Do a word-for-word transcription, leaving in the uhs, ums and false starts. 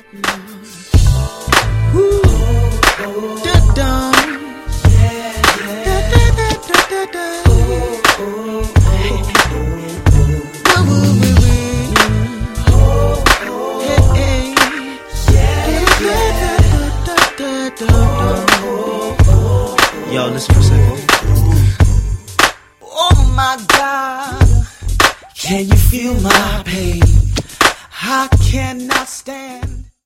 Ooh. Da-dum. Yeah, yeah. Da-da-da-da-da-da. Oh, oh, oh. Woo-woo-wee-wee. Oh, oh. Hey, hey. Yeah, yeah. Da-da-da-da-da-da. Yo, listen for a second. Oh my God, can you feel my pain? I cannot stand